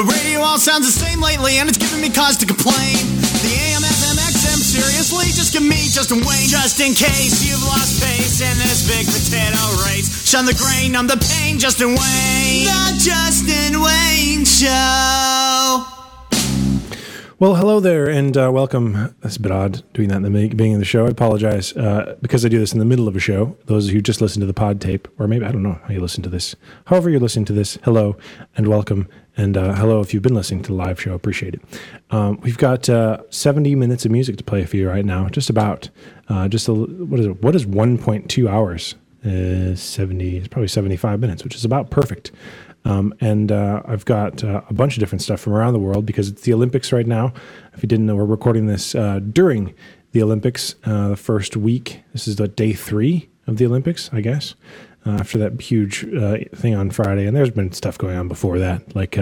The radio all sounds the same lately, and it's giving me cause to complain. The AM, FM, XM, seriously? Just give me Justin Wayne. Just in case you've lost faith in this big potato race. Shun the grain, numb the pain, Justin Wayne. The Justin Wayne Show. Well, hello there, and welcome. That's a bit odd doing that in the beginning of the show. I apologize because I do this in the middle of a show. Those who just listen to the pod tape, or maybe I don't know how you listen to this. However you're listening to this, hello and welcome, and hello if you've been listening to the live show. Appreciate it. We've got 70 minutes of music to play for you right now. Just about. What is it? What is 1.2 hours? 70. It's probably 75 minutes, which is about perfect. And I've got a bunch of different stuff from around the world because it's the Olympics right now. If you didn't know, we're recording this during the Olympics, the first week. This is the day 3 of the Olympics, I guess, after that huge thing on Friday. And there's been stuff going on before that, like,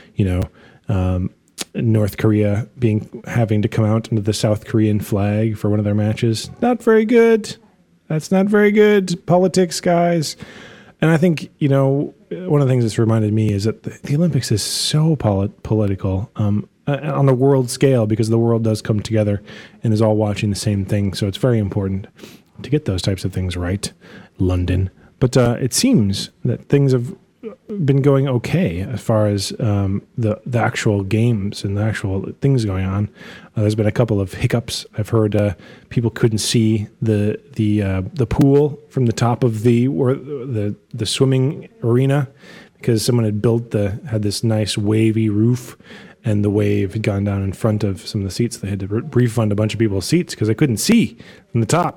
North Korea having to come out under the South Korean flag for one of their matches. Not very good. That's not very good. Politics, guys. And I think, one of the things that's reminded me is that the Olympics is so political on the world scale because the world does come together and is all watching the same thing. So it's very important to get those types of things right, London. But it seems that things have been going okay as far as the actual games and the actual things going on. There's been a couple of hiccups. I've heard people couldn't see the pool from the top of the swimming arena because someone had this nice wavy roof, and the wave had gone down in front of some of the seats. They had to refund a bunch of people's seats because they couldn't see from the top.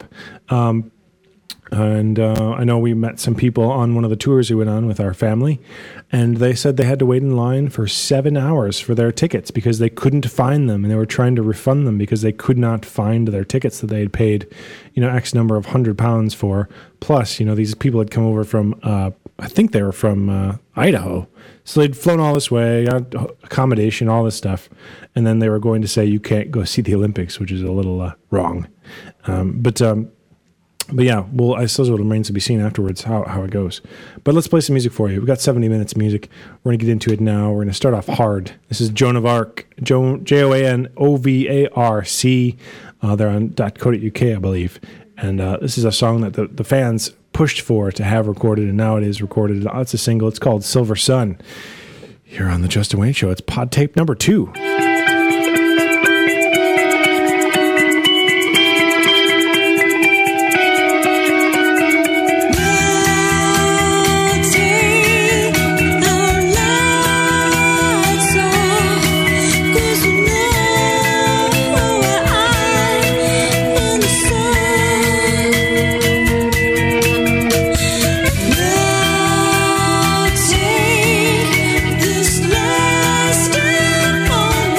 And I know we met some people on one of the tours we went on with our family, and they said they had to wait in line for 7 hours for their tickets because they couldn't find them, and they were trying to refund them because they could not find their tickets that they had paid, X number of £100 for. Plus, these people had come over from, I think they were from Idaho. So they'd flown all this way, got accommodation, all this stuff, and then they were going to say you can't go see the Olympics, which is a little wrong. But yeah, well, I suppose it remains to be seen afterwards how it goes. But let's play some music for you. We've got 70 minutes of music. We're going to get into it now. We're going to start off hard. This is Joan of Arc, Joanovarc. They're on .co.uk, I believe. And this is a song that the fans pushed for to have recorded, and now it is recorded. It's a single. It's called Silver Sun. Here on The Justin Wayne Show, it's pod tape number 2. Take this last step on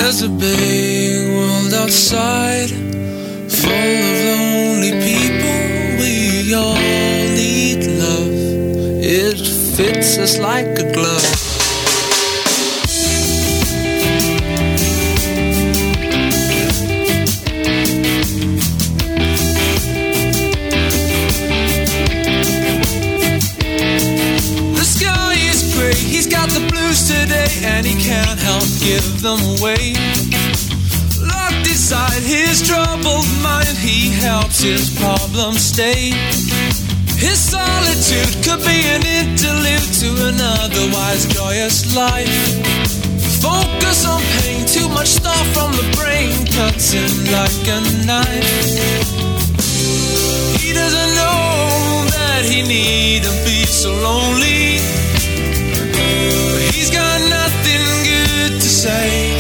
There's a big world outside, full of lonely people. We all need love. It fits us like a glove. The sky is gray, he's got the blues today, and he can't help give them away. Locked inside his troubled mind, he helps his problems stay. His solitude could be an interlude to an otherwise joyous life. Focus on pain, too much stuff from the brain cuts him like a knife. He doesn't know that he needn't be so lonely, but he's got nothing good to say.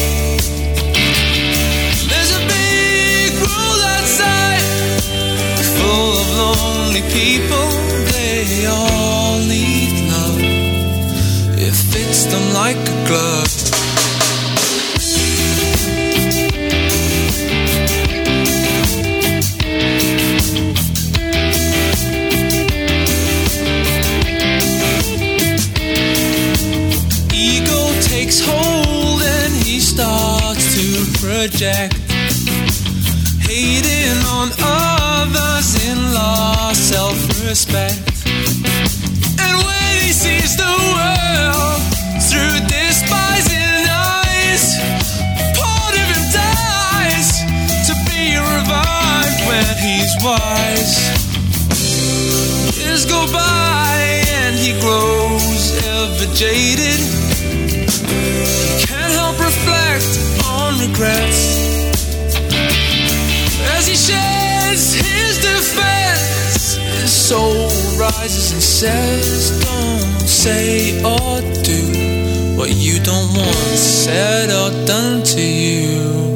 There's a big world outside, full of lonely people. They all need love. It fits them like a glove. Ego takes hold and he starts to project, hating on others in lost self-respect. And when he sees the world through despising eyes, part of him dies to be revived when he's wise. Years go by and he grows ever jaded. He can't help reflect on regrets as he sheds his defense. His soul rises and says, don't say or do what you don't want said or done to you.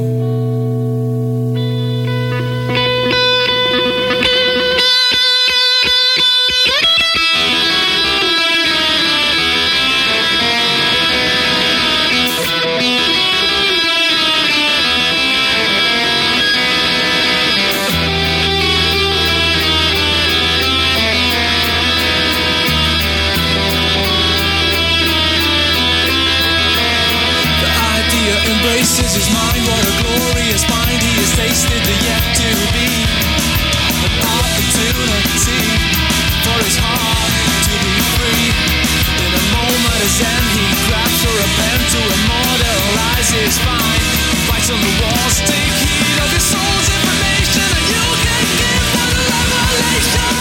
Embraces his mind, what a glorious mind he has tasted the yet to be. An opportunity for his heart to be free. In a moment of zen he grabs for a pen to immortalize his spine. Fights on the walls, take heed of his soul's information, and you can give one revelation.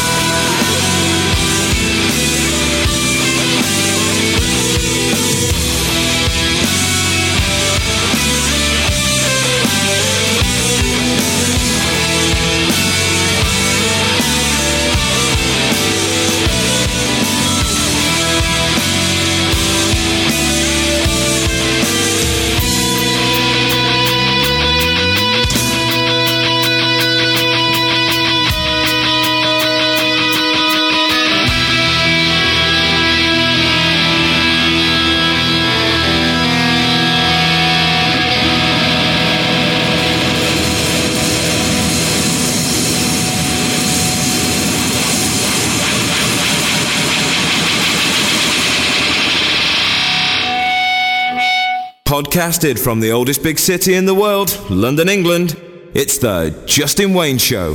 Podcasted from the oldest big city in the world, London, England, it's the Justin Wayne Show.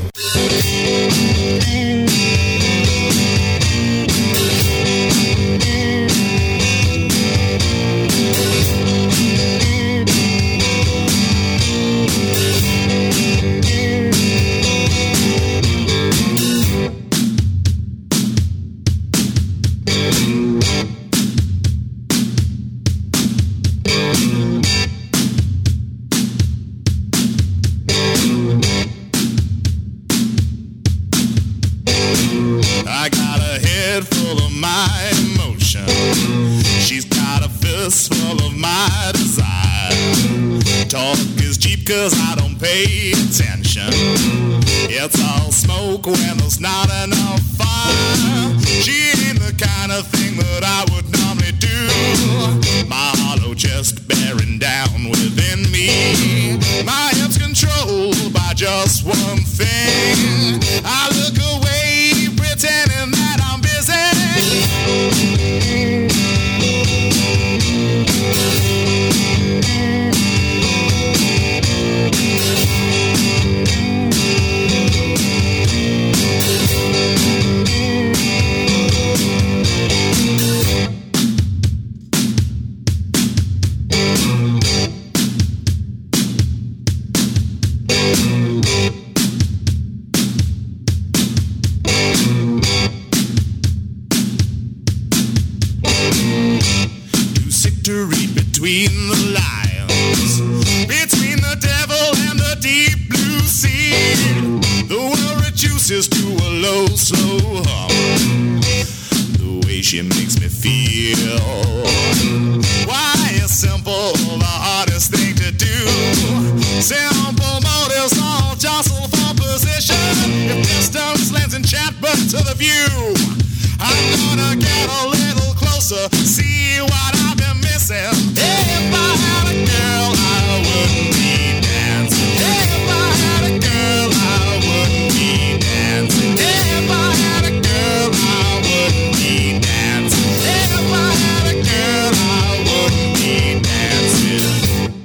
Cause I don't pay attention. It's all smoke when there's not enough fire. She ain't the kind of thing that I would normally do. My hollow chest bearing down within me. My hips controlled by just one thing. I look away pretending that I'm busy. To read between the lines, between the devil and the deep blue sea. The world reduces to a low, slow hum. The way she makes me feel. Why is simple the hardest thing to do? Simple motives all jostle for position. If distance lends enchantment to the view, I'm gonna get a little closer, see what I've been missing. If I had a girl, I wouldn't be dancing. If I had a girl, I wouldn't be dancing. If I had a girl, I wouldn't be dancing. If I had a girl, I wouldn't be dancing.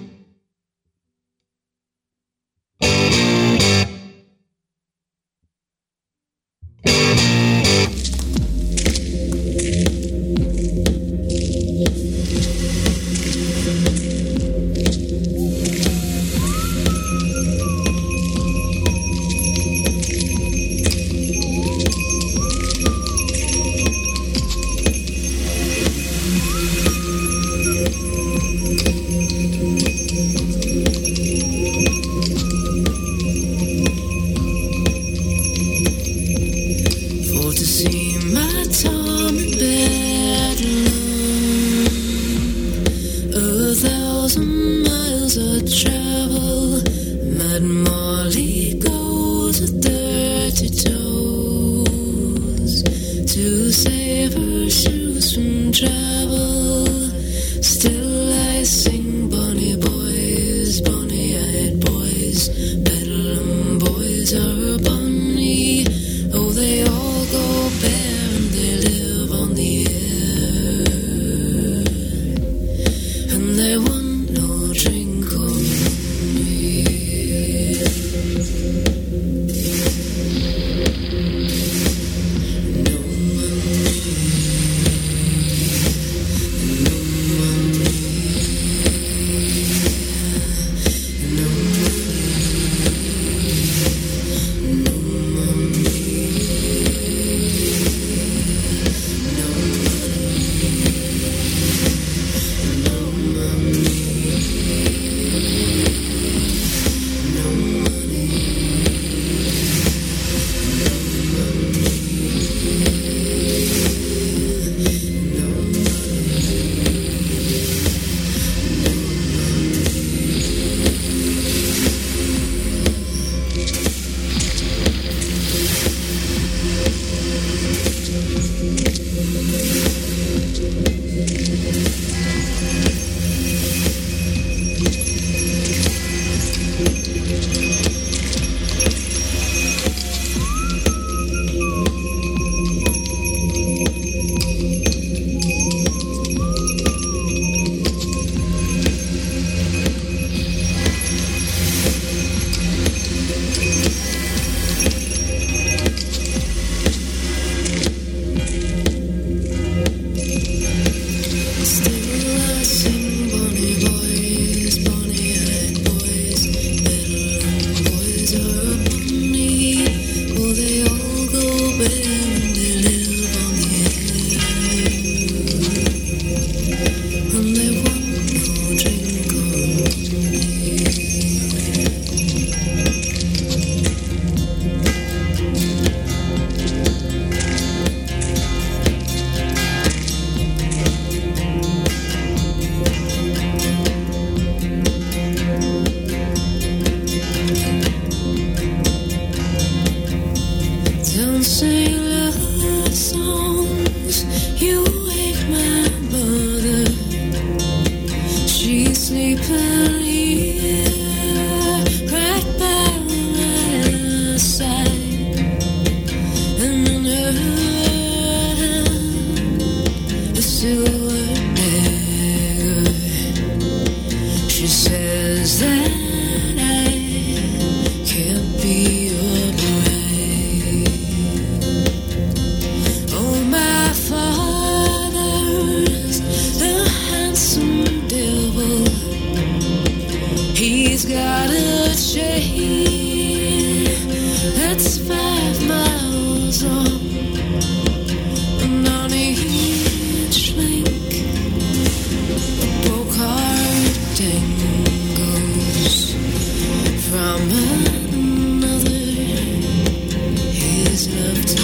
got a chain that's 5 miles long, and on each link a broke heart dangles from another. His love to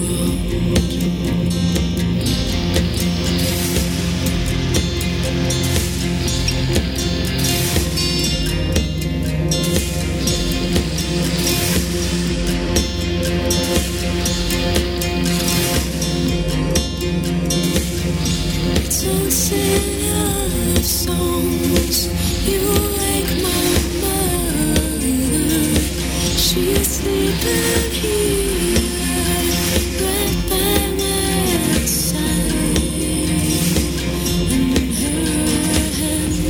songs. You wake my mother. She's sleeping here, right by my side. And in her hand,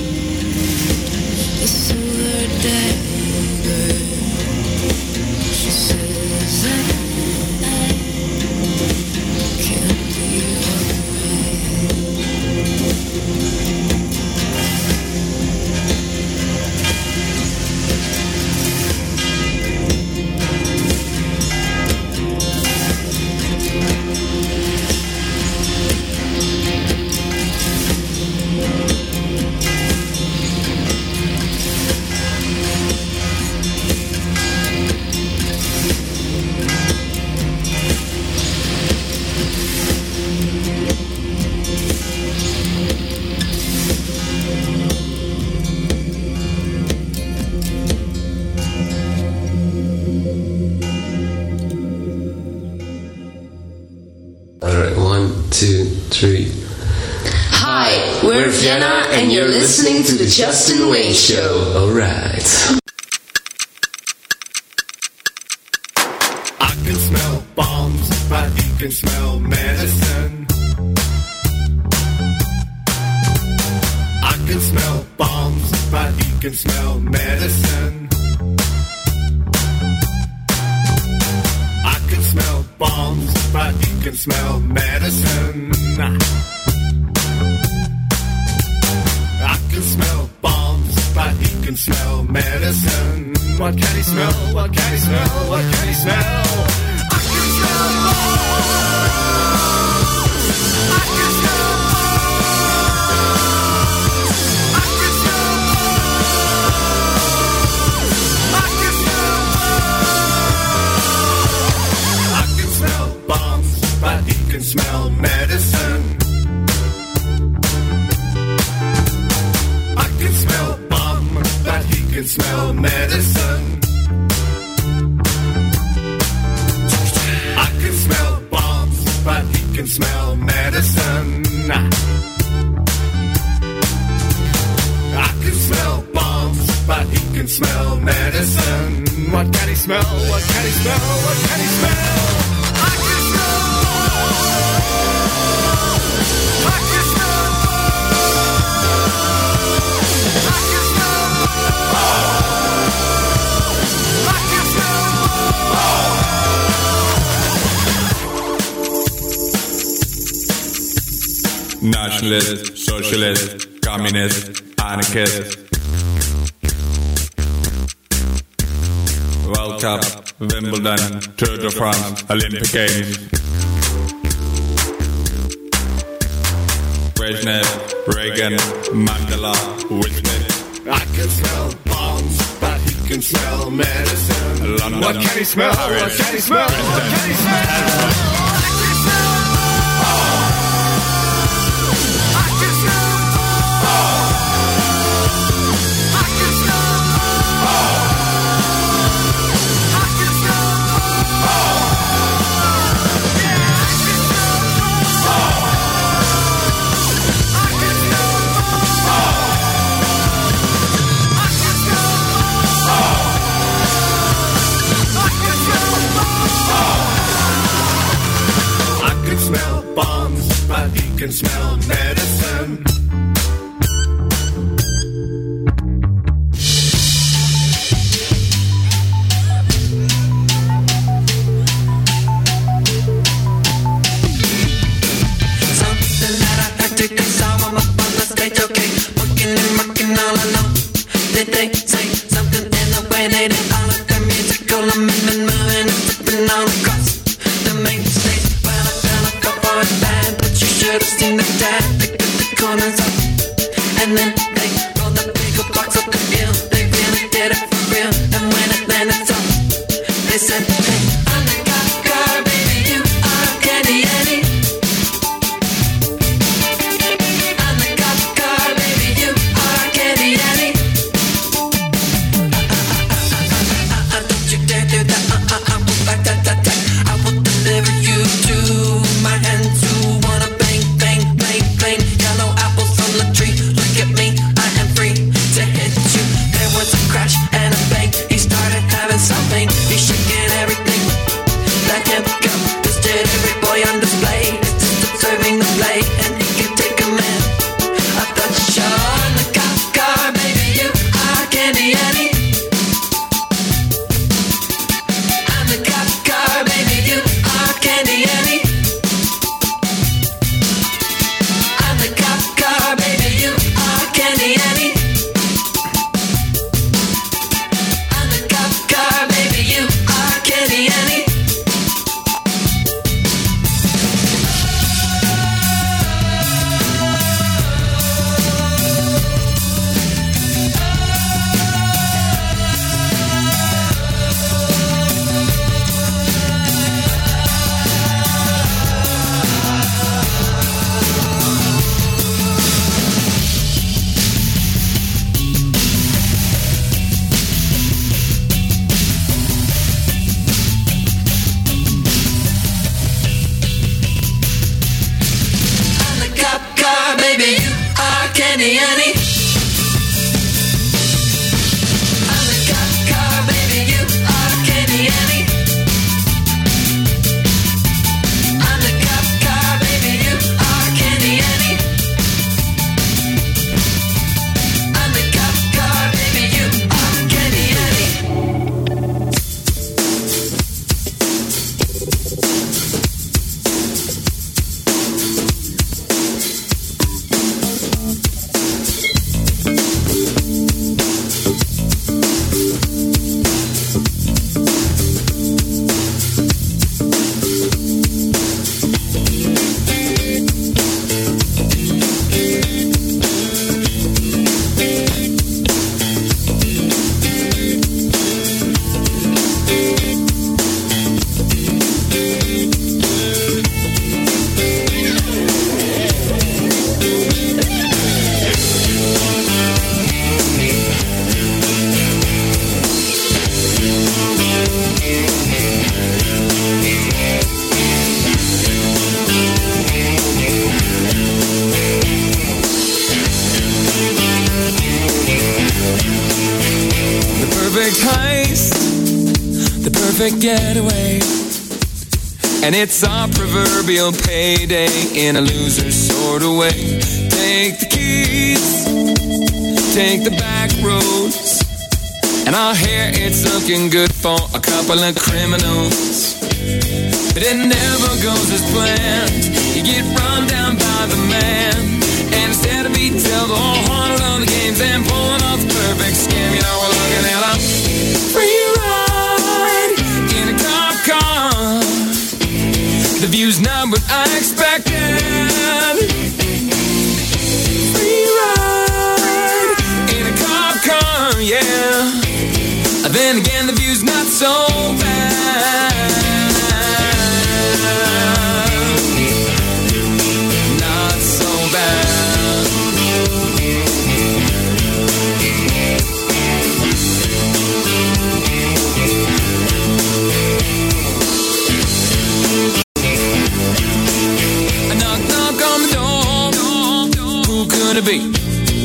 a silver dagger. She says I can't be Hi, we're Vienna and you're listening to the Justin Wayne Show. Alright. I can smell bombs, but you can smell medicine. I can smell bombs, but you can smell medicine. I can smell bombs, but you can smell medicine. I can smell bombs, but he can smell medicine. What can he smell? What can he smell? What can he smell? I can smell bombs. I can smell bombs. I can smell bombs. I can smell bombs. I can smell bombs, but he can smell medicine. I can smell bomb, but he can smell medicine. I can smell bombs, but he can smell medicine. I can smell bombs, but he can smell medicine. What can he smell? What can he smell? What can he smell? I can smell bombs. I can smell bombs. I can smell bombs. I can smell bombs. Nationalist, socialist, communist, anarchist. World Cup, Wimbledon, Tour de France, Olympic Games. Brezhnev, Reagan, Mandela, Whitney. I can smell bombs, but he can smell medicine. London, what can he smell? Paris, What can he smell? Bristol. What can he smell? I can smell bombs. I can smell bombs. I can smell bombs. I can smell bombs. Yeah, I can smell bombs. I can smell bombs. I can smell bombs. I can smell bombs, but he can smell medicine. Something that I had to do, so I'm up on the stage, okay. Working and rocking all alone. Did they say dominated all of the musical movement, moving and flipping all across the main stage. Well, I found a couple of band, but you should have seen the dad. They cut the corners up, and then they rolled the bigger box up the hill. They really did it for real, and when it landed top, they said, hey, I'm the cop car, baby, you are Candy Eddie. I'm the cop car, baby, you are Candy Eddie. Don't you dare do that, I will back that. I will deliver you to my hands who wanna bang, bang, bang, bang. Yellow apples on the tree, look at me, I am free to hit you. There was a crash and a bang, he started having something. He shaking everything, let him go. This did every boy on display. It's just observing the play, and he can take a man. I thought you show on the cop car, baby, you are Candy Eddie. I'm the cop car, baby, you are Candy Eddie. I'm the cop car, baby, you are Candy Eddie. I'm the cop car, baby, you are Candy Eddie. I'm the cop car, baby, you are Candy Eddie. I'm the cop car, baby, you are Candy Eddie. I'm the cop car, baby, you are Candy Eddie. I'm the cop car, baby, you are Candy Eddie. The perfect heist, the perfect getaway. And it's our proverbial payday in a loser sort of way. Take the keys, take the back roads, and I hear it's looking good for a couple of criminals. But it never goes as planned. You get run down by the man, and instead of being dealt all 100 other games and pulling off the perfect scam, you know we're looking at a free ride in a cop car. The view's not what I expected. Free ride in a cop car, yeah. Then again, the view's not so bad. Not so bad. A knock, knock on the door. Who could it be?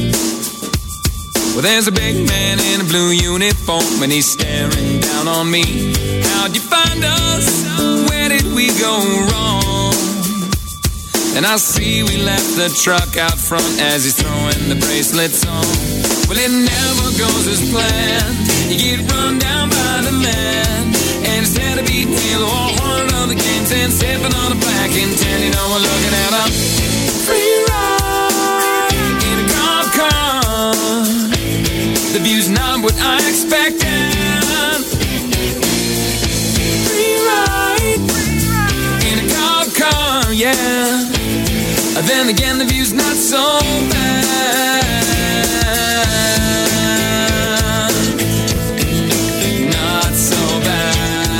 Well, there's a big man in a blue uniform, and he's staring down on me. How'd you find us? Where did we go wrong? And I see we left the truck out front as he's throwing the bracelets on. Well, it never goes as planned. You get run down by the man, and instead of beating him all 100 other games and sipping on a black and tan, you know we're looking at a free ride in a cop car. The view's not what I expected. yeah. Then again, the view's not so bad. Not so bad.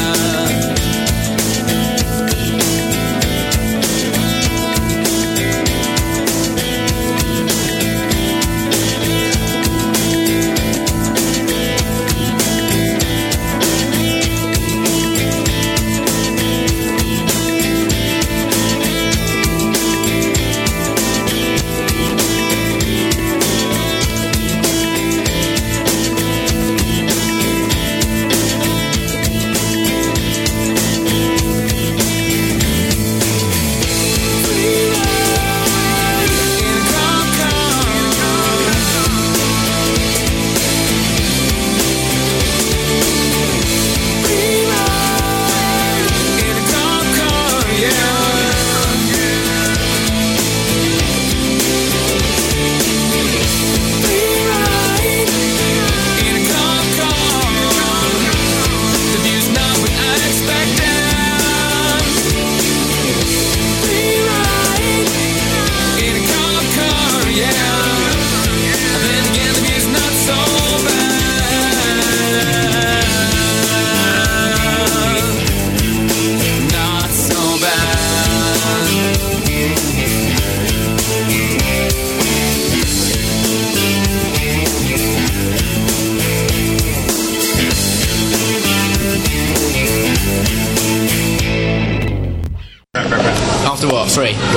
After what? 3? 1, 2,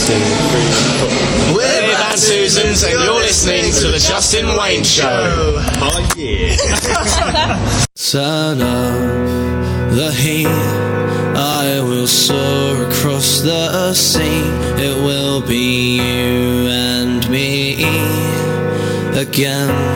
3, 4. We're Van Susans, and you're listening to the Justin Wayne Show. Oh yeah. Turn up the heat. I will soar across the sea. It will be you and me again.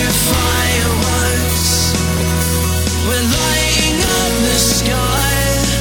We're lighting up the sky.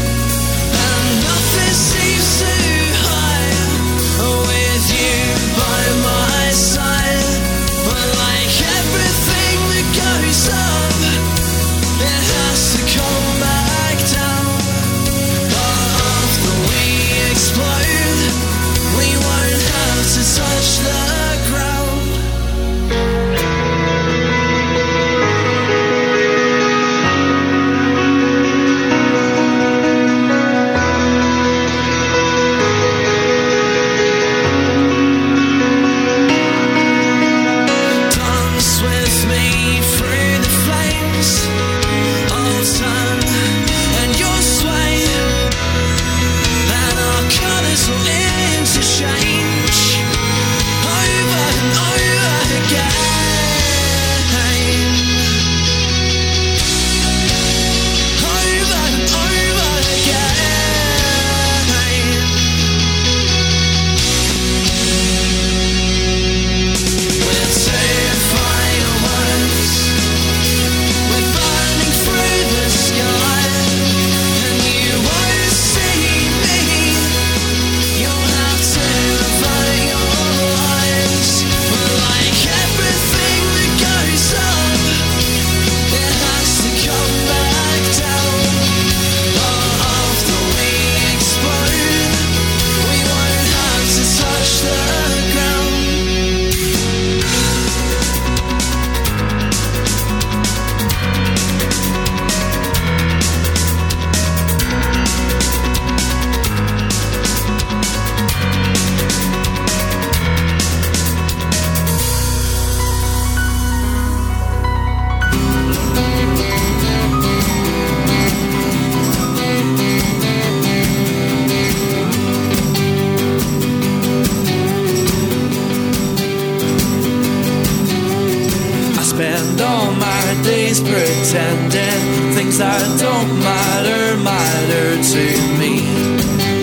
pretending things that don't matter to me.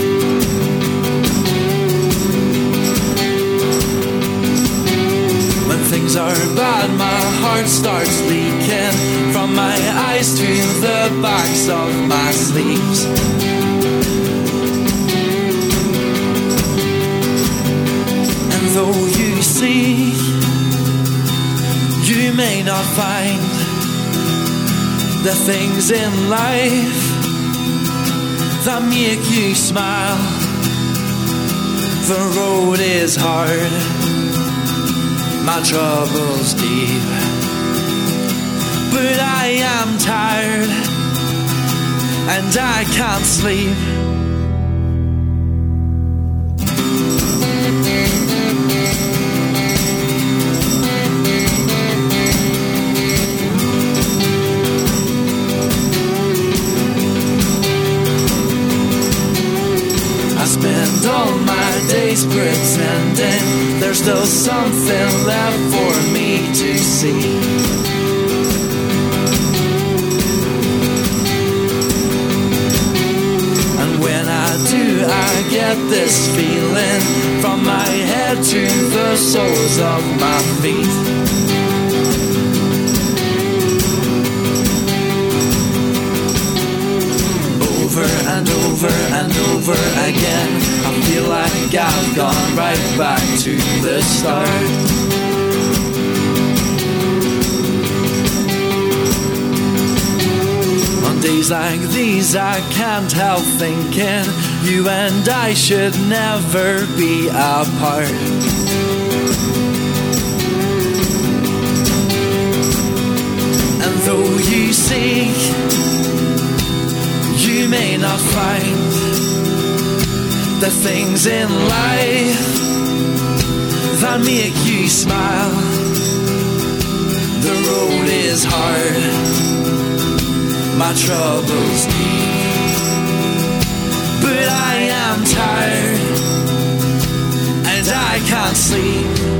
When things are bad, my heart starts leaking from my eyes to the backs of my sleeves. And though you see, you may not find the things in life that make you smile. The road is hard, my trouble's deep, but I am tired and I can't sleep. I spend all my days pretending there's still something left for me to see. And when I do, I get this feeling from my head to the soles of my feet. Over and over and over again, I feel like I've gone right back to the start. On days like these, I can't help thinking you and I should never be apart. And though you seek, you may not find the things in life that make you smile. The road is hard, my trouble's deep, but I am tired and I can't sleep.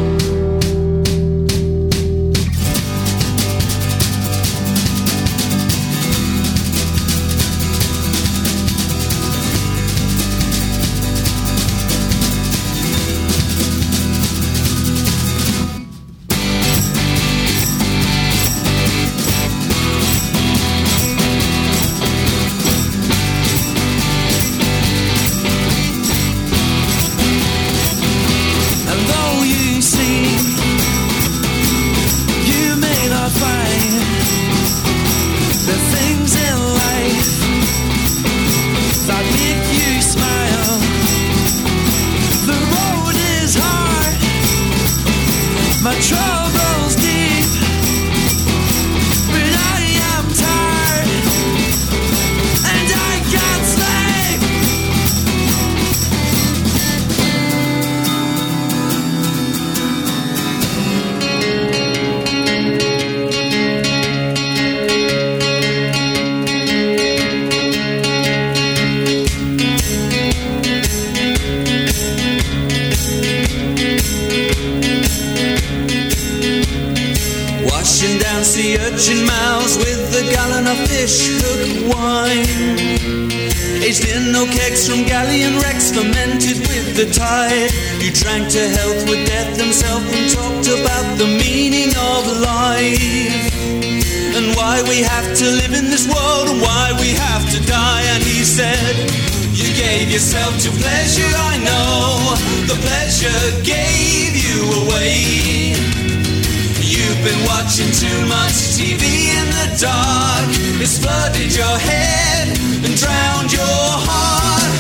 Yourself to pleasure, I know the pleasure gave you away. You've been watching too much TV in the dark. It's flooded your head and drowned your heart.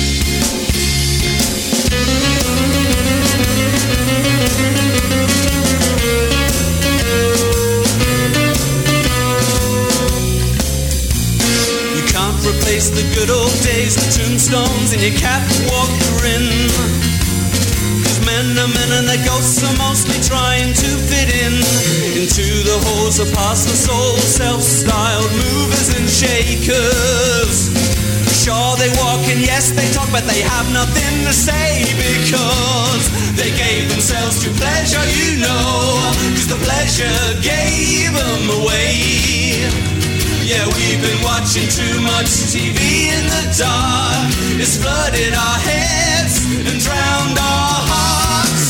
Replace the good old days, the tombstones in your catwalk grin. 'Cause men are men and their ghosts are mostly trying to fit in into the halls of past the soul, self-styled movers and shakers. Sure they walk and yes they talk, but they have nothing to say because they gave themselves to pleasure, you know. 'Cause the pleasure gave them away. Yeah, we've been watching too much TV in the dark. It's flooded our heads and drowned our hearts.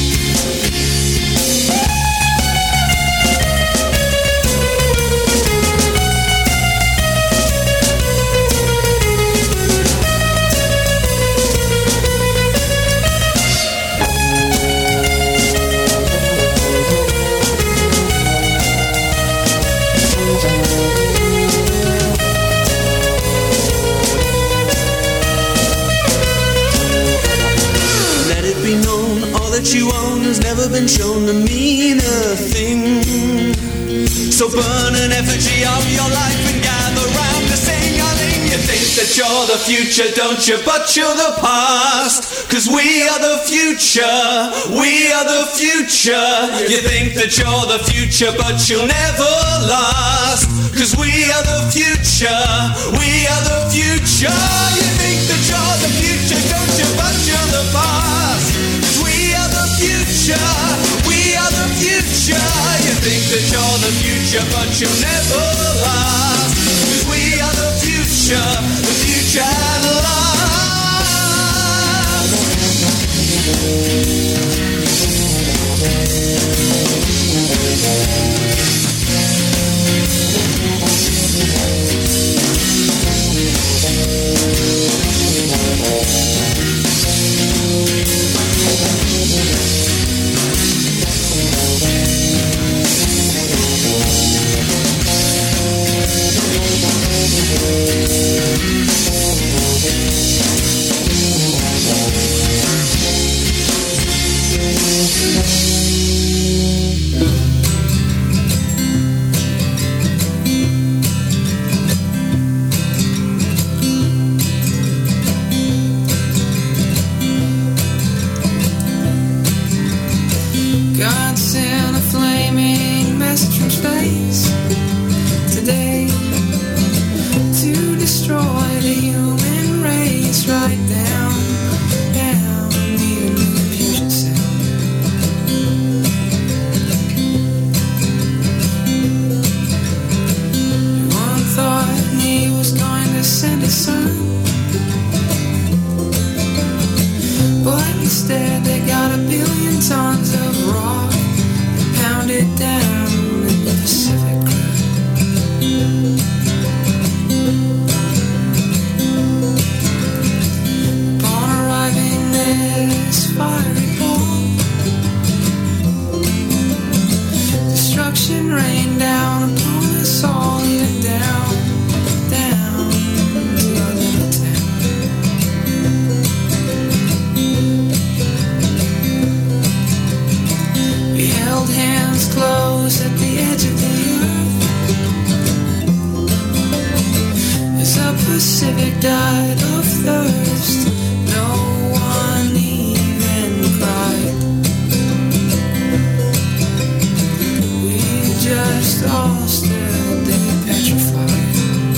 Let it be known, all that you own has never been shown to mean a thing. So burn an effigy of your life and gather round to sing a thing. You think that you're the future, don't you? But you're the past. 'Cause we are the future, we are the future. You think that you're the future, but you'll never last. 'Cause we are the future, we are the future. You think that you're the future, don't you? But you're the past. 'Cause we are the future, we are the future. You think that you're the future, but you'll never last. 'Cause we are the future at last. God sent a flaming message from space today to destroy the human race. Right down the fusion sound. One thought he was going to send his son, but instead they got 1 billion tons of rock and pounded down in the Pacific Crowd. Upon arriving this fiery ball, destruction rained down upon us all, even down to our little town. We held hands close at the edge of the earth as the Pacific died of thirst. No one even cried. We just all stood there petrified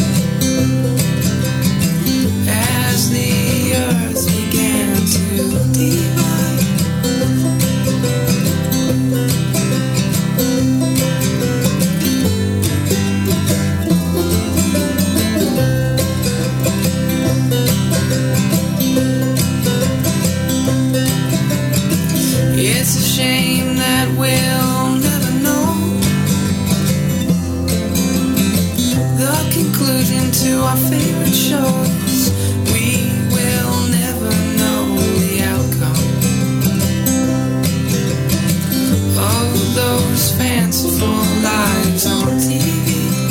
as the earth began to divide. It's a shame that we'll never know the conclusion to our favorite shows. We will never know the outcome of those fanciful lives on TV.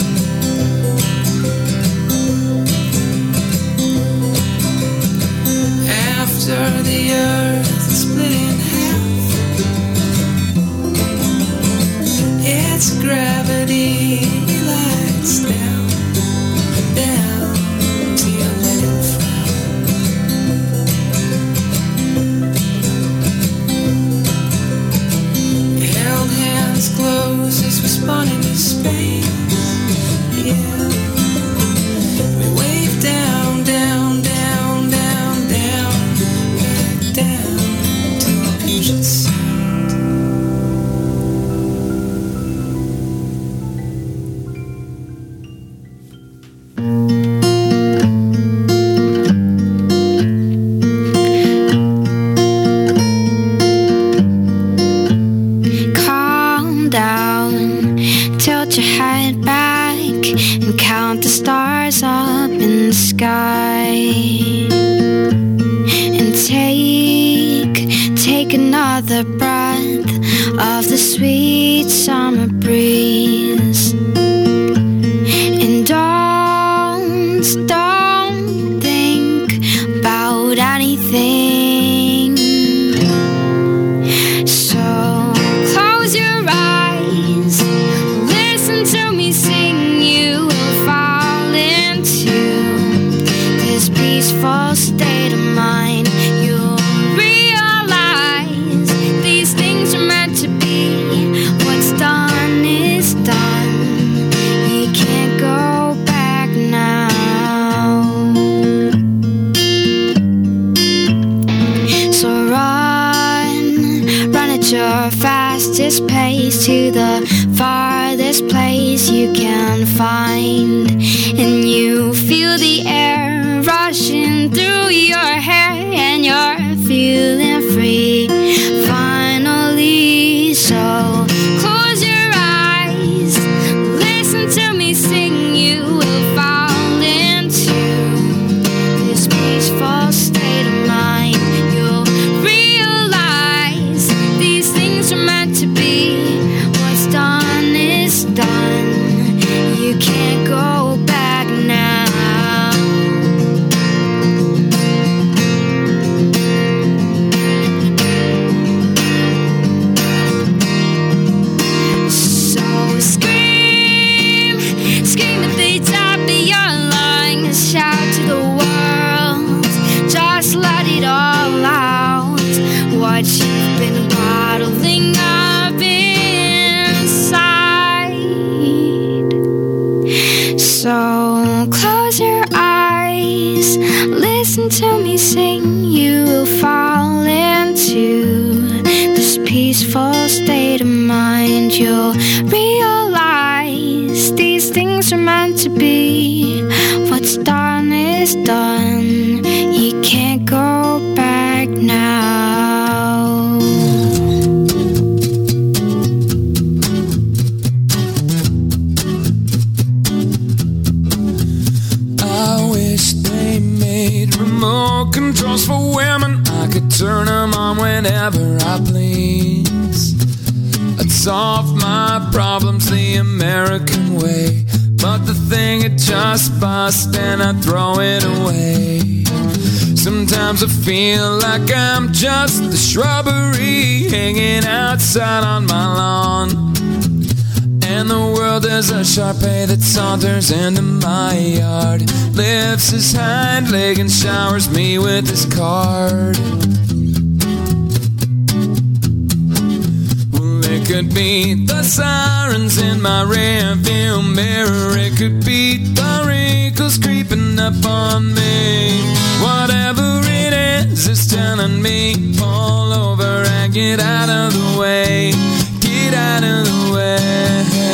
After the earth is split in half, its gravity relaxed down to your little frown. We held hands close as we spun into space. Yeah, we waved down, back down. another breath of the sweet summer breeze. And don't think about anything. So close your eyes, listen to me sing. You will fall into this peaceful state of mind. You'll realize these things are meant to be. What's done is done. You can't go back now. So run at your fastest pace to the farthest place you can find. And you feel the air rushing through your hair, and you're feeling free finally. So close your eyes, listen to me sing. You will fall into this peaceful state of mind. You'll realize these things are meant to be. What's done is done. You can't go back now. So scream, scream at the top of your lungs, shout to the world, just let it all out. What you've been bottling up inside. So close your eyes, listen to me sing. You will fall into this peaceful state of mind. You'll realize these things are meant to be. What's done is done. You can't go back now. I wish they made remote controls for women. I could turn them on whenever I please. I'd solve my problems the American way, but the thing it just bust and I throw it away. Sometimes I feel like I'm just the shrubbery hanging outside on my lawn. And the world is a Sharpay that saunters into my yard, lifts his hind leg and showers me with his card. Well, it could be the sirens in my rearview mirror. It could be the wrinkles creeping up on me. Whatever it is, it's telling me pull over and get out of the way. Get out of the way.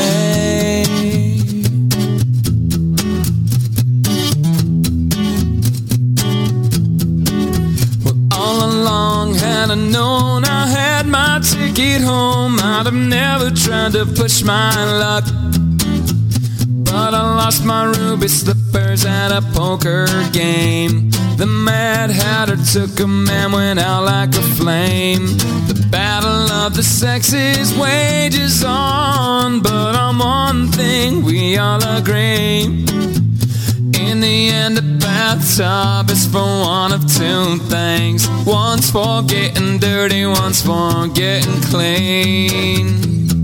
Well, all along, had I known I had my ticket home, I'd have never tried to push my luck. But I lost my ruby slippers at a poker game. The Mad Hatter took 'em and went out like a flame. The battle of the sexes wages on, but on one thing we all agree. In the end, a bathtub is for one of two things. One's for getting dirty, one's for getting clean.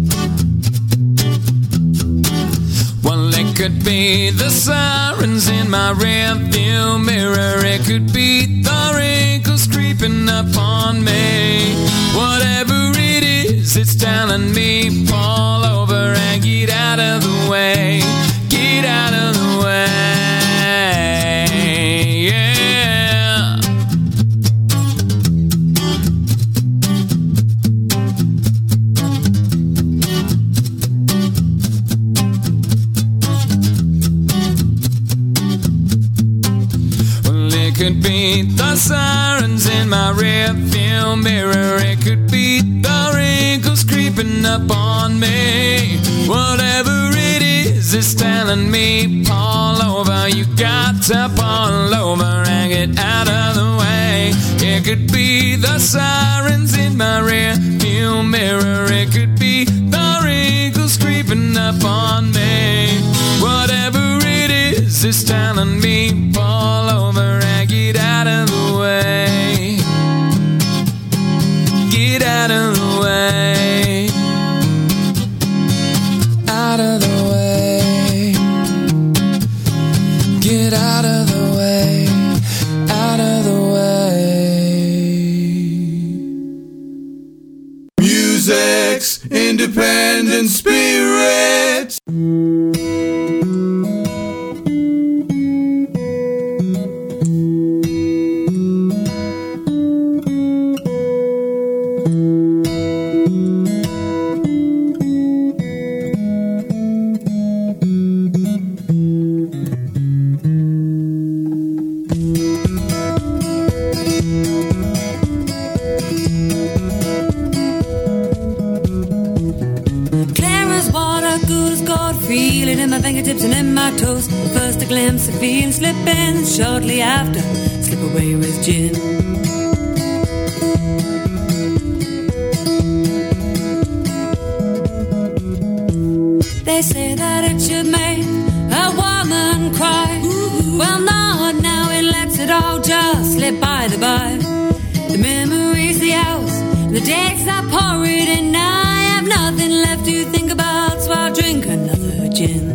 Well, it could be the sirens in my rearview mirror. It could be the wrinkles creeping up on me. Whatever it is, it's telling me pull over and get out of the way. Get out of the way, yeah. Could be the sirens in my rearview mirror. It could be the wrinkles creeping up on me. Whatever it is, it's telling me pull over. You got to pull over and get out of the way. way. It could be the sirens in my rear view mirror. It could be the wrinkles creeping up on me. Whatever it is, it's telling me fall over and get out of the way. Get out of the way. Out of the way. Get out of the way. Out of the way. Music's independent spirit. Feeling in my fingertips and in my toes. First a glimpse of feeling slipping. Shortly after, slip away with gin. They say that it should make a woman cry. Well, not now, it lets it all just slip by the by. The memories, the hours, the days I pour it in. I have nothing left to think about, so I'll drink another gin.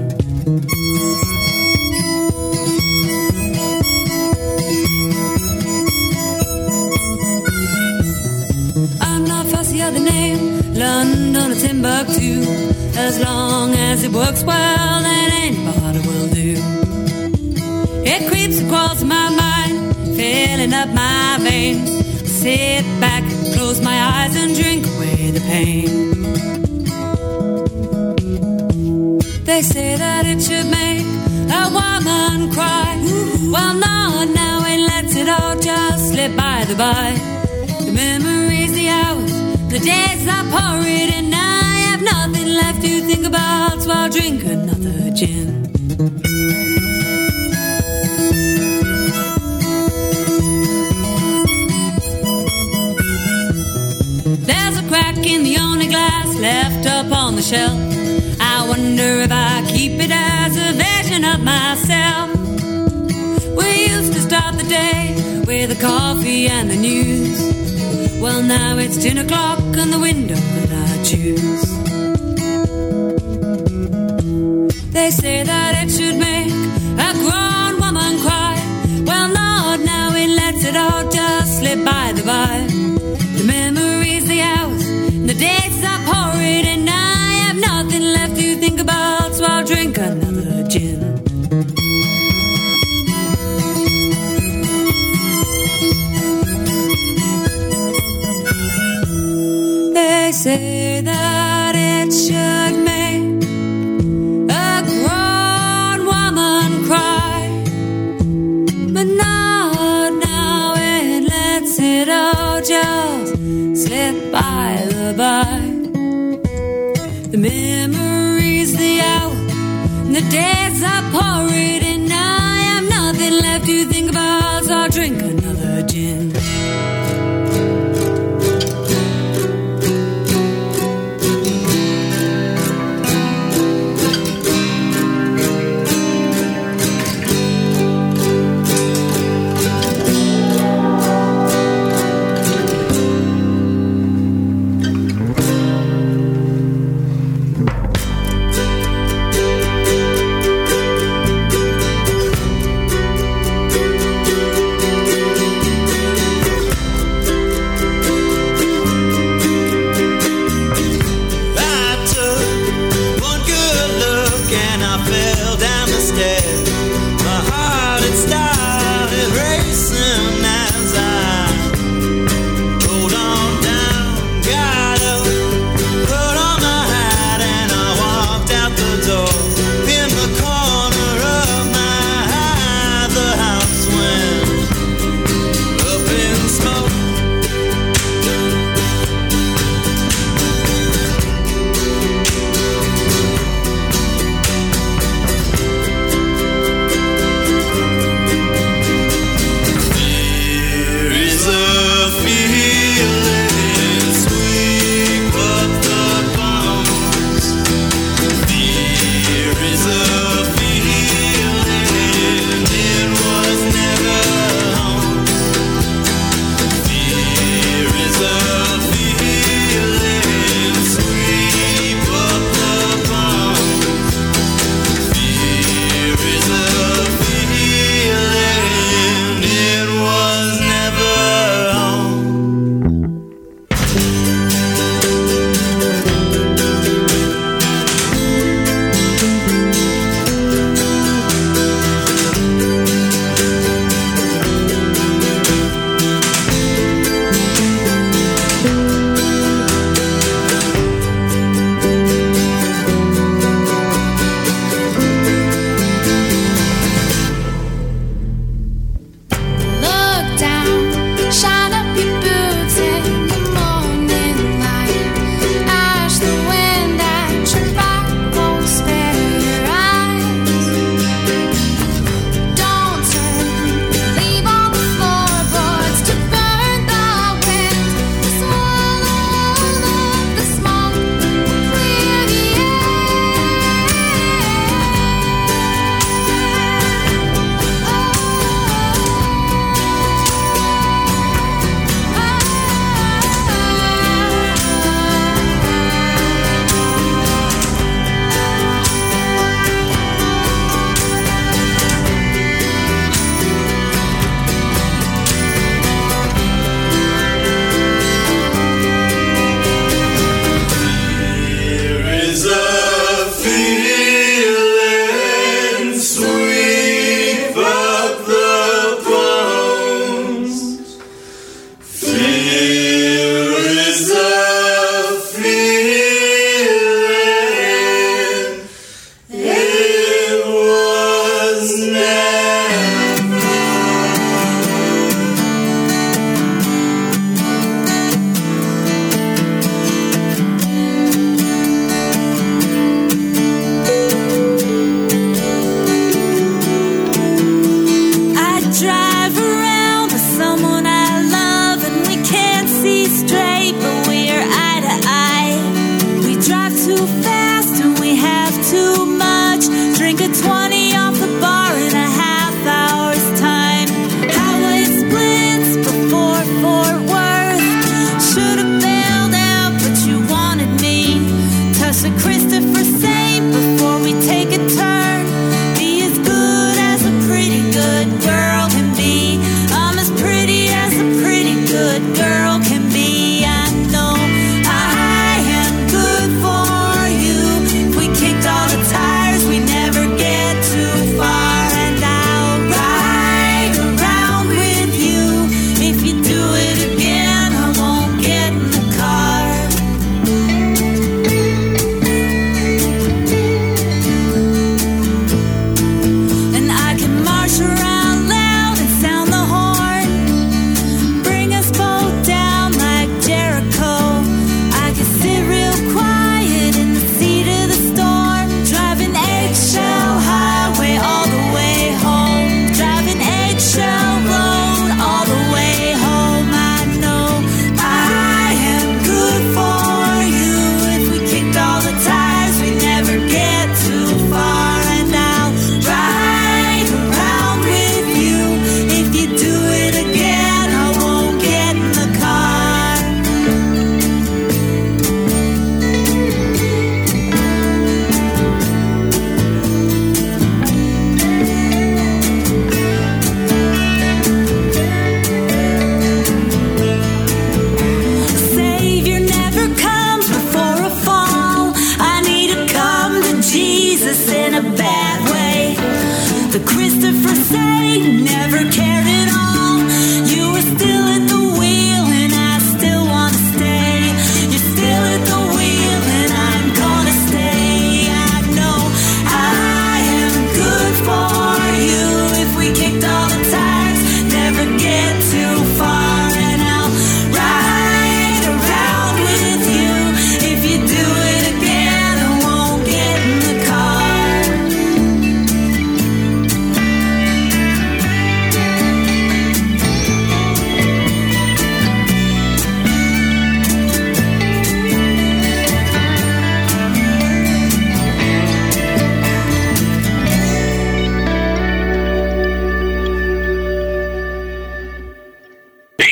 I'm not fussy of the name, London or Timbuktu. As long as it works well, then anybody will do. It creeps and crawls in my mind, filling up my veins. Sit back, close my eyes and drink away the pain. They say that it should make a woman cry. Well, no, now it lets it all just slip by the by. The memories, the hours, the days I pour it in. I have nothing left to think about, so I'll drink another gin. There's a crack in the only glass left up on the shelf. I wonder if I keep it as a vision of myself. We used to start the day with a coffee and the news. Well, now it's 10 o'clock and the window that I choose. They say that it should make a grown woman cry. Well, no, now it lets it all just slip by the by. The memories, the hours, the days I pour it in. I have nothing left to think about, so I'll drink another gin. They say that it should make a grown woman cry, but not now, it lets it all just slip by the by. The memories, the hour, the days I pour it in. I have nothing left to think about, so I'll drink another gin.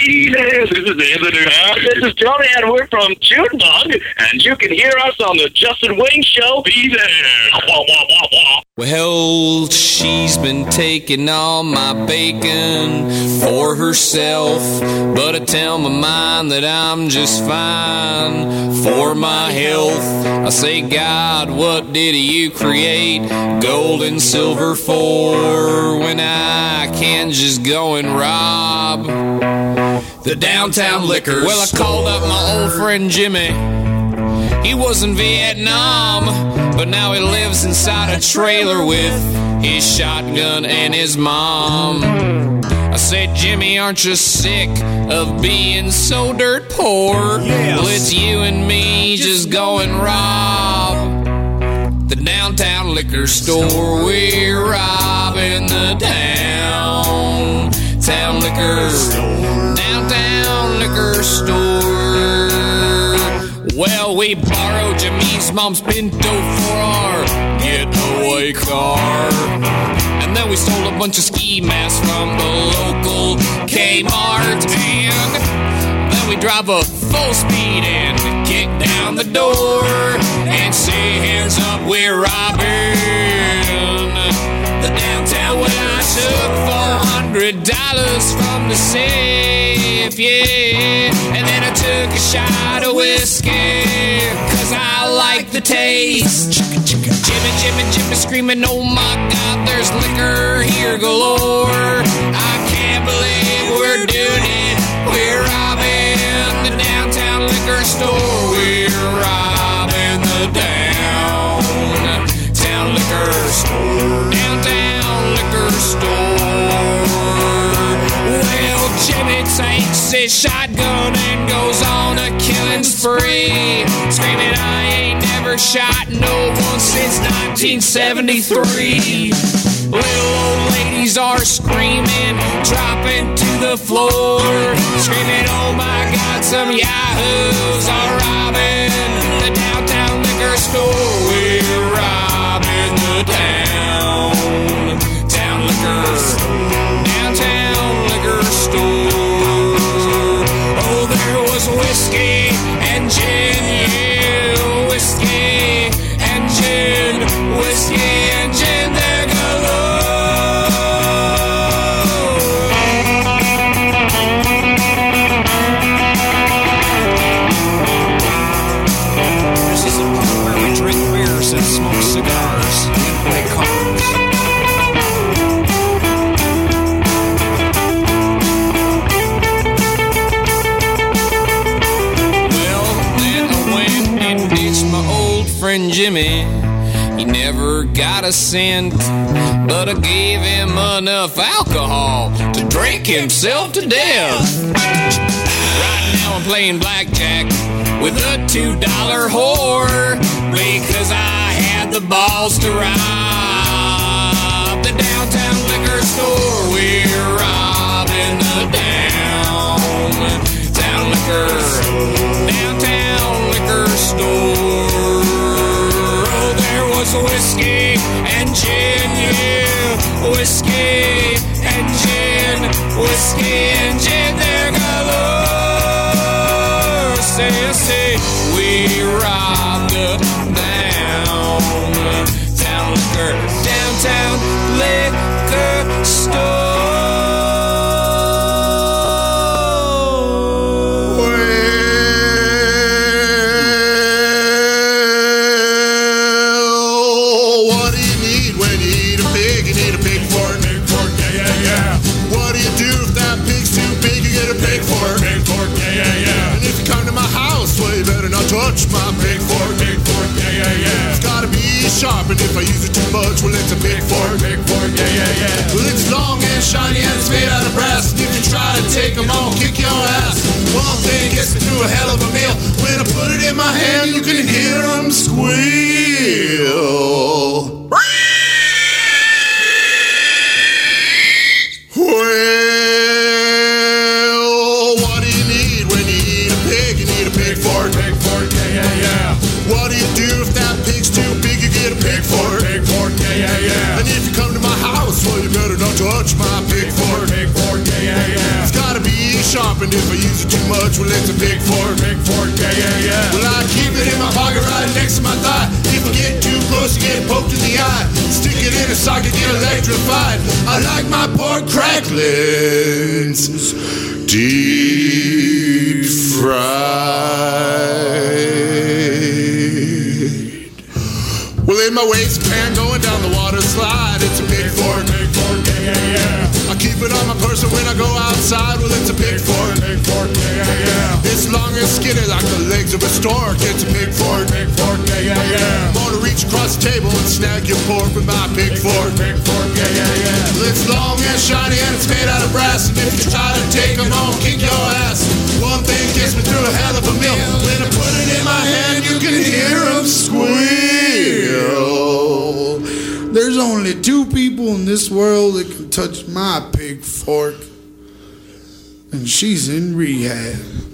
This is Tony, and we're from Junebug, and you can hear us on the Justin Wayne Show. Be there. Well, she's been taking all my bacon for herself, but I tell my mind that I'm just fine for my health. I say, God, what did you create gold and silver for when I can just go and rob the downtown liquor? Well, I called up my old friend Jimmy. He was in Vietnam, but now he lives inside a trailer with his shotgun and his mom. I said, Jimmy, aren't you sick of being so dirt poor? Yes. Well, it's you and me just go and rob the downtown liquor store. We're robbing the downtown liquor store. Downtown liquor store. Well, we borrowed Jimmy's mom's Pinto for our getaway car. And then we stole a bunch of ski masks from the local Kmart. And then we drive a full speed and kick down the door and say, hands up, we're robbing the downtown. Well, I took $400 from the safe, yeah. And then I took a shot of whiskey, 'cause I like the taste. Jimmy screaming, oh my God, there's liquor here galore. I can't believe we're doing it. We're robbing the downtown liquor store. We're robbing the downtown liquor store. Downtown liquor store. Well, Jimmy takes his shotgun and goes on a killing spree, screaming, I ain't never shot no one since 1973. Little old ladies are screaming, dropping to the floor, screaming, oh my God, some yahoos are robbing the downtown liquor store. We're robbing the downtown liquor store. Downtown liquor store. Oh, there was whiskey and gin, yeah, whiskey and gin, whiskey and gin, there galore. This is a part where we drink beers and smoke cigars and play cards. Friend Jimmy, he never got a cent, but I gave him enough alcohol to drink himself to death. Right now I'm playing blackjack with a $2 whore, because I had the balls to rob the downtown liquor store. We're robbing the downtown liquor store. Was whiskey and gin, yeah, whiskey and gin, whiskey and gin, there galore. Say, we robbed the downtown liquor store. Touch my big fork, yeah. It's gotta be sharp, and if I use it too much, well, it's a big fork, yeah. Well, it's long and shiny, and it's made out of brass. And if you try to take them all, kick your ass. One thing gets me through a hell of a meal. When I put it in my hand, you can hear them squeal. What do you do if that pig's too big? You get a pig fork. And if you come to my house, well, you better not touch my pig fork. It's gotta be sharp, sharpened if I use it too much. Well, it's a big fork. Big fork, yeah, yeah, yeah. Well, I keep it in my pocket right next to my thigh. If I get too close, I get poked in the eye. Stick it in a socket, get electrified. I like my pork cracklings deep fried. Well, in my waistband going down the water slide, it's a big fork. Big fork, yeah, yeah, yeah. I keep it on my person when I go outside. Well, it's a big fork. Big fork, yeah, yeah, yeah. It's long and skinny like the legs of a stork. It's a big fork. Big fork, yeah, yeah, yeah. Want to reach across the table and snag your pork with my big fork. Big fork, yeah, yeah, yeah. Well, it's long and shiny and it's made out of brass. And if you try to take them home, kick your ass. One thing gets me through a hell of a meal. When I put it in my hand, you can hear them squeal. There's only two people in this world that can touch my pig fork, and she's in rehab.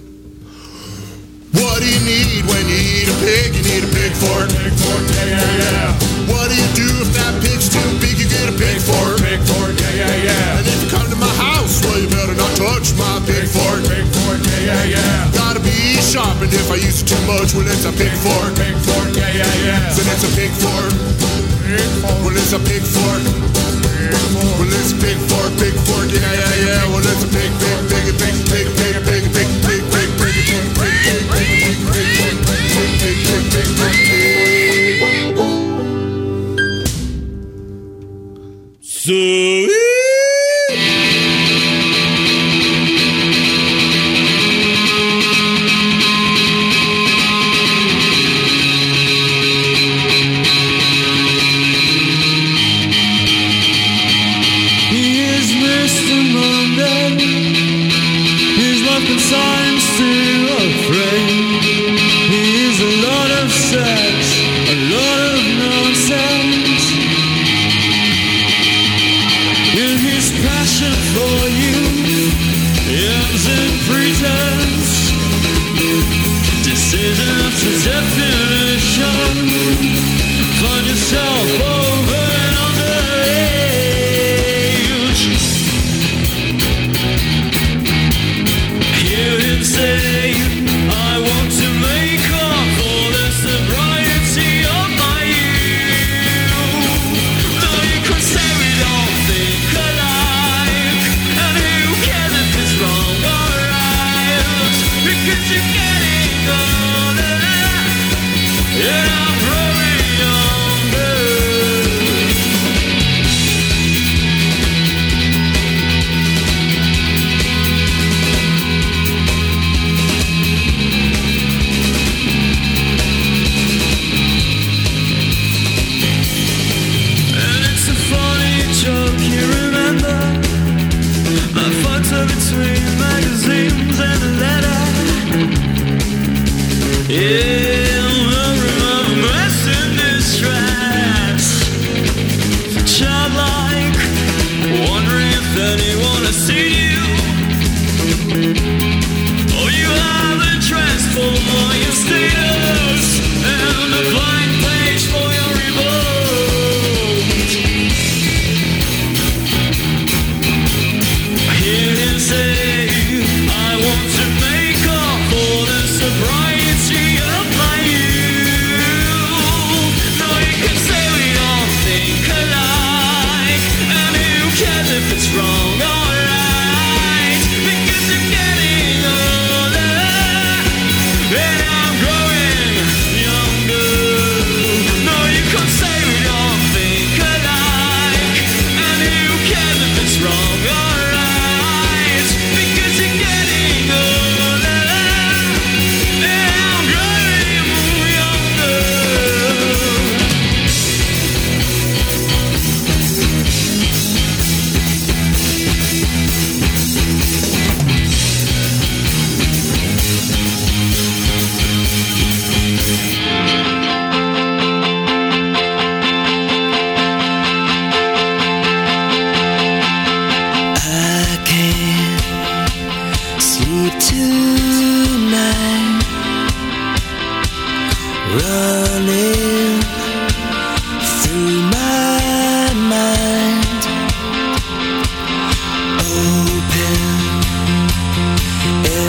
What do you need when you eat a pig? You need a pig fork. Big fork, yeah, yeah, yeah. What do you do if that pig's too big? You get a big fork. Big fork, yeah, yeah, yeah. And if you come to my house, well, you better not touch my big fork. Big fork, yeah, yeah, yeah. Gotta be sharpened if I use it too much. Well, it's a big fork. Big fork, yeah, yeah, yeah. So it's a big fork. Big fork. Well, it's a big fork. Big fork. Well, it's a big fork, yeah, yeah, yeah. Well, it's a big, big, big, big, big, big, big, big, big, big, big,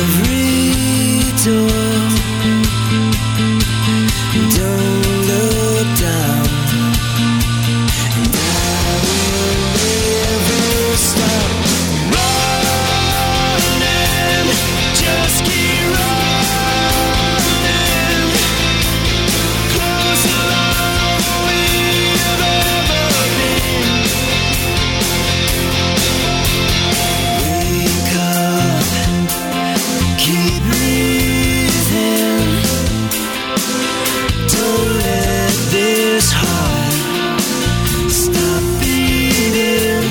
every door. Don't look down, and I will never stop running. Just keep running, closer than we've ever been. Wake up, keep breathing. Don't let this heart stop beating.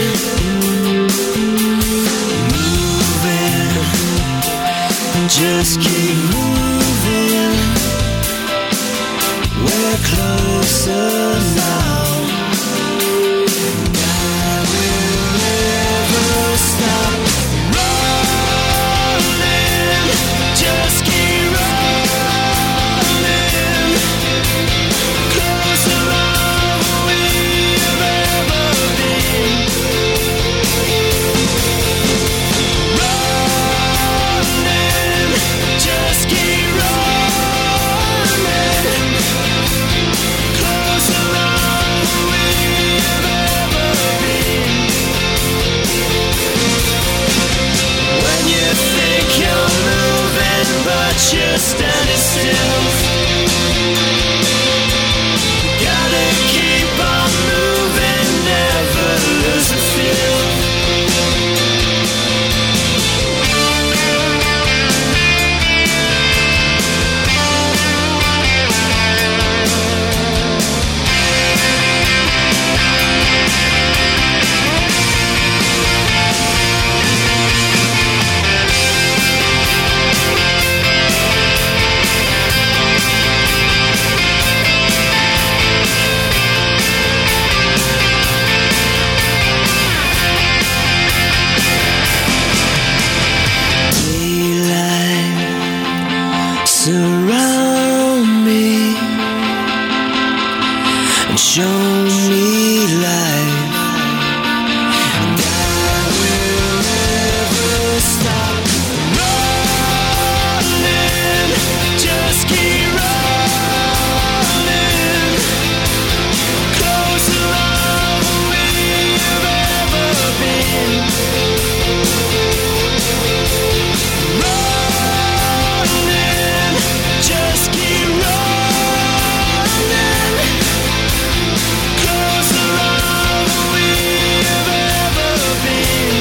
Moving, just keep moving. We're closer now. I will never stop running. Just keep running. Closer than we've ever been. Running, just keep running. Closer than we've ever been. When you think you're moving, but you're standing still. Gotta keep on moving, never lose a feel. Daylight surround me and show me life, and I will never stop running. Just keep running, closer than we've ever been. Running, just keep running, closer than we've ever been.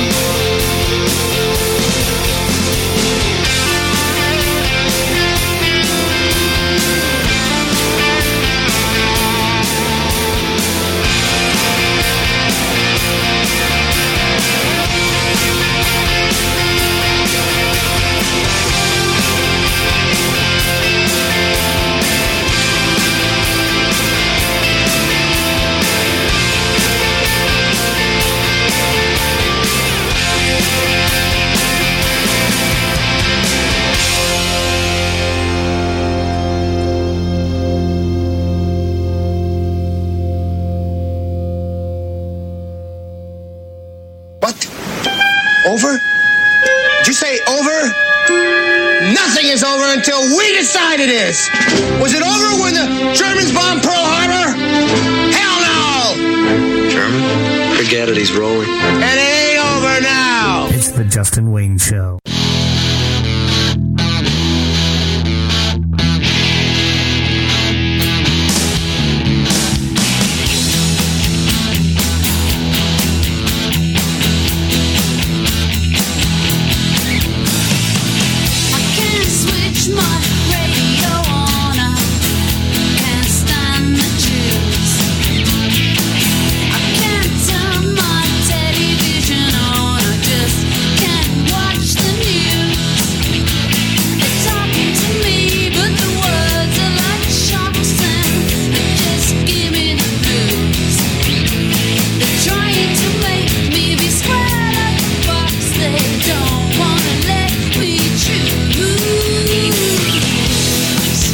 What? Over? Did you say over? Nothing is over until we decide it is. Was it over when the Germans bombed Pearl Harbor? Hell no! German? Forget it, he's rolling. And it ain't over now. It's the Justin Wayne Show. My radio on, I can't stand the chills. I can't turn my television on, I just can't watch the news. They're talking to me, but the words are like shocks and they just give me the blues. They're trying to make me be square like a box, they don't wanna let me choose.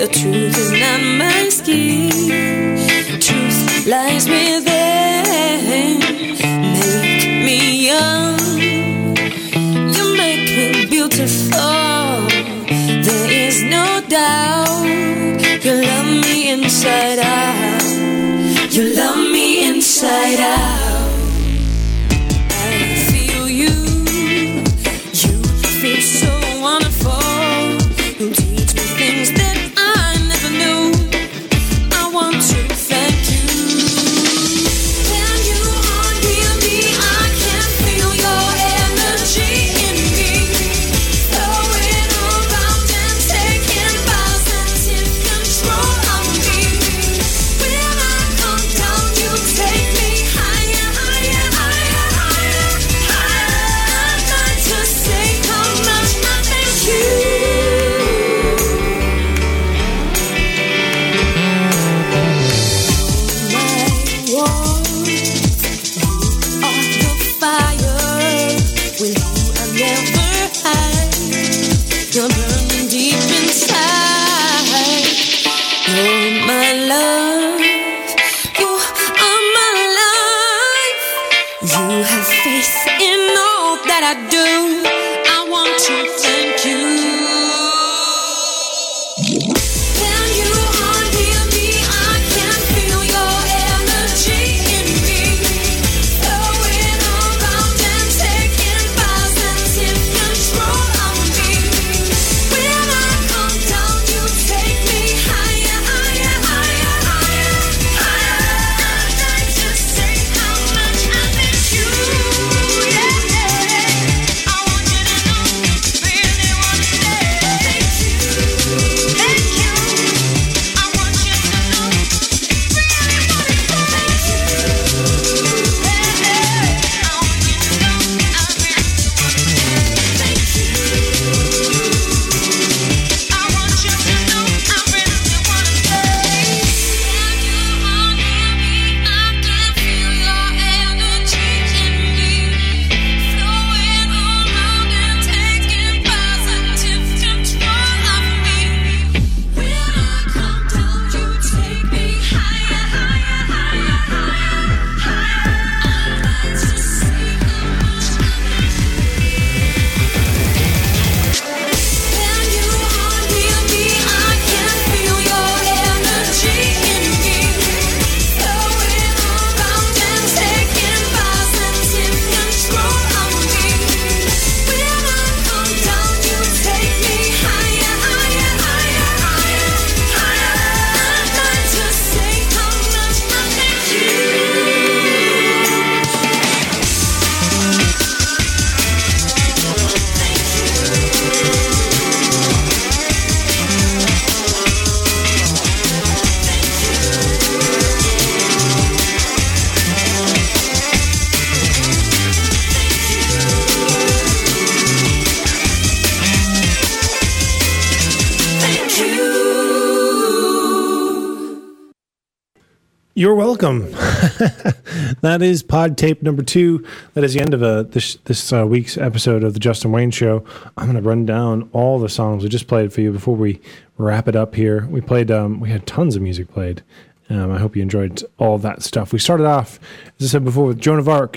The truth is not my skin. Truth lies within. Make me young. You make me beautiful. There is no doubt. You love me inside out. You love me inside out. I feel you. You feel so wonderful. You teach me things that I never knew. I want to thank you. When you are near me, I can feel your energy in me. Flowing around and taking positive control of me. When I come down, you take me higher, higher, higher, higher, higher. I'd like to say how much I thank you. You're burning deep inside. You're my love. You are my life. You have faith in all that I do. I want to thank you. When you are near me, I can feel your energy in me. Flowing around and taking positive control of me. When I come down, you take me higher, higher, higher, higher, higher. I'd like to say how much I thank you. Yeah, I want you to know, really want to say thank you, thank you. I want you to know, really want to say thank you. I want you to know, I really want to say thank you. I want you to know, I really want to say. When you are near me, I can feel your energy in me. Flowing around and taking positive control of me. When I come down, you take me higher, higher, higher, higher, higher. I'd like to say how much I thank you. When you are near me, I can feel your energy in me. Flowing around and taking positive control of me. When I come down, you take me higher, higher, higher, higher, higher. I'd like to say how much I thank you. Thank you. You're welcome. That is pod tape number 2. That is the end of this week's episode of the Justin Wayne Show. I'm going to run down all the songs we just played for you before we wrap it up here. We played. We had tons of music played. I hope you enjoyed all that stuff. We started off, as I said before, with Joan of Arc,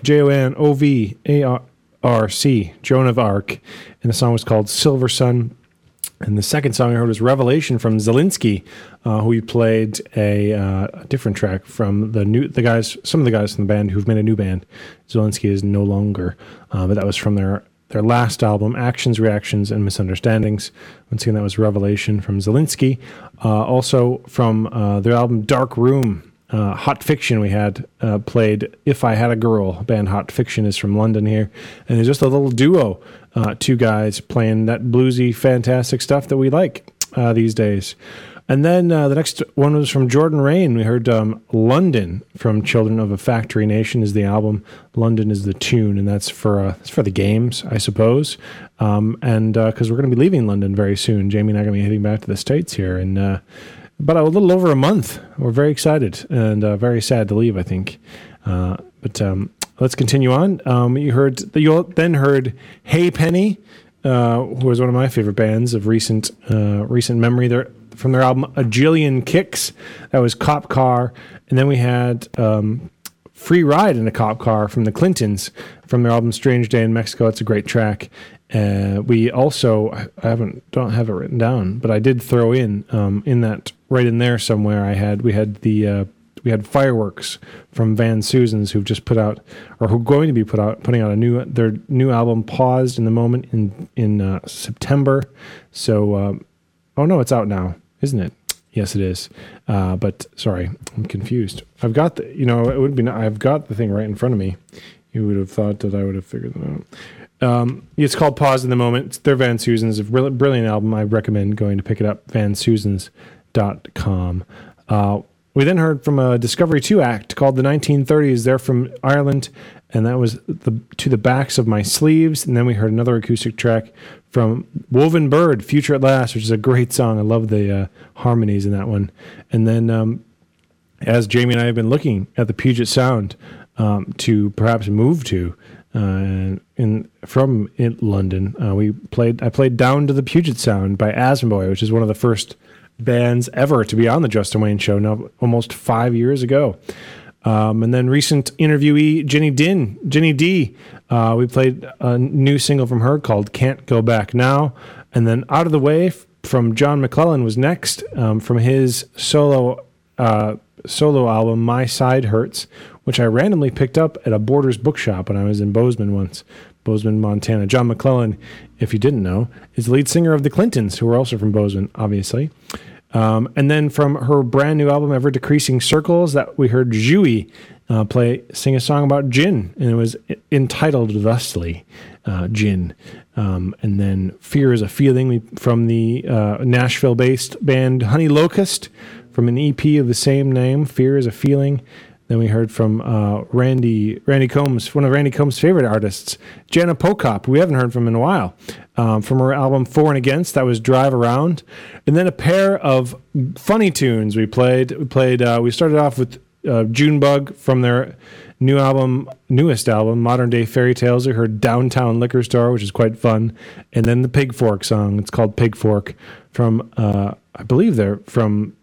Jonovarc, Joan of Arc, and the song was called Silver Sun. And the second song I heard was Revelation from Zelensky, who we played a different track from some of the guys from the band who've made a new band. Zelensky is no longer, but that was from their last album, Actions, Reactions, and Misunderstandings. Once again, that was Revelation from Zelensky. Also from their album Dark Room, Hot Fiction, we had played If I Had a Girl. Band Hot Fiction is from London here. And there's just a little duo, two guys playing that bluesy, fantastic stuff that we like these days. And then the next one was from Jordan Rain. We heard London from Children of a Factory Nation is the album. London is the tune, and that's for the games, I suppose. And because we're going to be leaving London very soon. Jamie and I are going to be heading back to the States here in about a little over a month. We're very excited and very sad to leave, I think. But let's continue on. You then heard Hey Penny, who was one of my favorite bands of recent memory. They're from their album A Jillion Kicks. That was Cop Car. And then we had Free Ride in a Cop Car from the Clintons from their album Strange Day in Mexico. It's a great track. We also, don't have it written down, but I did throw in that right in there somewhere. We had Fireworks from Van Susans, who've just put out, or who are going to be putting out their new album Paused in the Moment in September. So, oh no, it's out now, isn't it? Yes, it is. But sorry, I'm confused. I've got I've got the thing right in front of me. You would have thought that I would have figured that out. It's called Pause in the Moment. It's their Van Susans, a brilliant album. I recommend going to pick it up, vansusans.com. We then heard from a Discovery 2 act called The 1930s. They're from Ireland, and that was To the Backs of My Sleeves. And then we heard another acoustic track from Woven Bird, Future at Last, which is a great song. I love the harmonies in that one. And then as Jamie and I have been looking at the Puget Sound to perhaps move to from London, I played Down to the Puget Sound by Asmonboy, which is one of the first bands ever to be on the Justin Wayne Show, now almost 5 years ago. And then recent interviewee Jenny D, we played a new single from her called Can't Go Back Now. And then Out of the Way from John McClellan was next, from his solo album My Side Hurts, which I randomly picked up at a Borders bookshop when I was in Bozeman, Montana. John McClellan, if you didn't know, is the lead singer of the Clintons, who are also from Bozeman, obviously. And then from her brand new album, Ever Decreasing Circles, that we heard Jui sing a song about gin, and it was entitled thusly, Gin. And then Fear is a Feeling from the Nashville-based band Honey Locust, from an EP of the same name, Fear is a Feeling. Then we heard from Randy Combs, one of Randy Combs' favorite artists, Jana Pokop, who we haven't heard from in a while, from her album For and Against, that was Drive Around. And then a pair of funny tunes we played. We started off with Junebug from their newest album, Modern Day Fairy Tales. We heard Downtown Liquor Store, which is quite fun. And then the Pig Fork song, it's called Pig Fork, from, I believe they're from...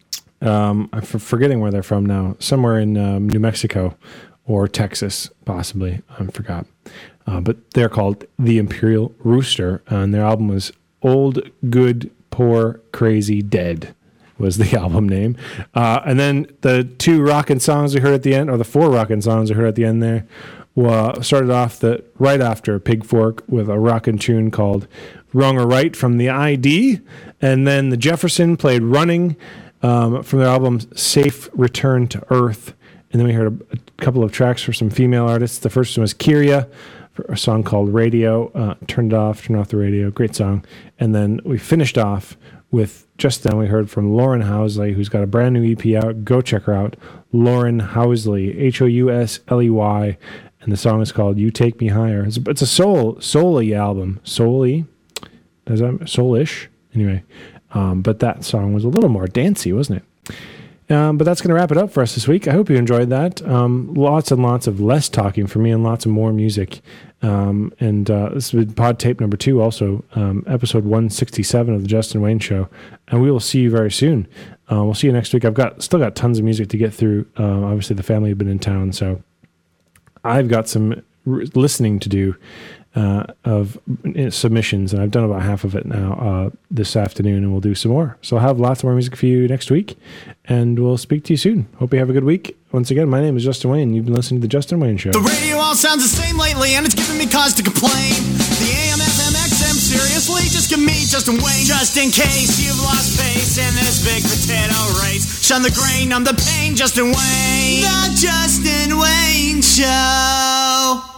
I'm forgetting where they're from now. Somewhere in New Mexico or Texas, possibly. I forgot. But they're called The Imperial Rooster, and their album was Old, Good, Poor, Crazy, Dead was the album name. And then the two rockin' songs we heard at the end, or the four rockin' songs we heard at the end there, started off right after Pig Fork with a rockin' tune called Wrong or Right from the ID. And then the Jefferson played Running, from their album Safe Return to Earth. And then we heard a couple of tracks for some female artists. The first one was Kyria, for a song called Radio. Turn off the radio. Great song. And then we finished off with, just then we heard from Lauren Housley, who's got a brand new EP out. Go check her out. Lauren Housley, Housley. And the song is called You Take Me Higher. It's a soul-y album. Soul-y? Soul-ish? Anyway. But that song was a little more dancey, wasn't it? But that's going to wrap it up for us this week. I hope you enjoyed that. Lots and lots of less talking for me and lots of more music. And this has been pod tape number 2, also episode 167 of the Justin Wayne Show. And we will see you very soon. We'll see you next week. I've still got tons of music to get through. Obviously, the family have been in town, so I've got some listening to do. Of submissions, and I've done about half of it now this afternoon, and we'll do some more. So I'll have lots more music for you next week, and we'll speak to you soon. Hope you have a good week. Once again, my name is Justin Wayne. You've been listening to The Justin Wayne Show. The radio all sounds the same lately, and it's giving me cause to complain. The AM, FM, XM, seriously? Just give me Justin Wayne. Just in case you've lost faith in this big potato race. Shun the grain, numb the pain, Justin Wayne. The Justin Wayne Show.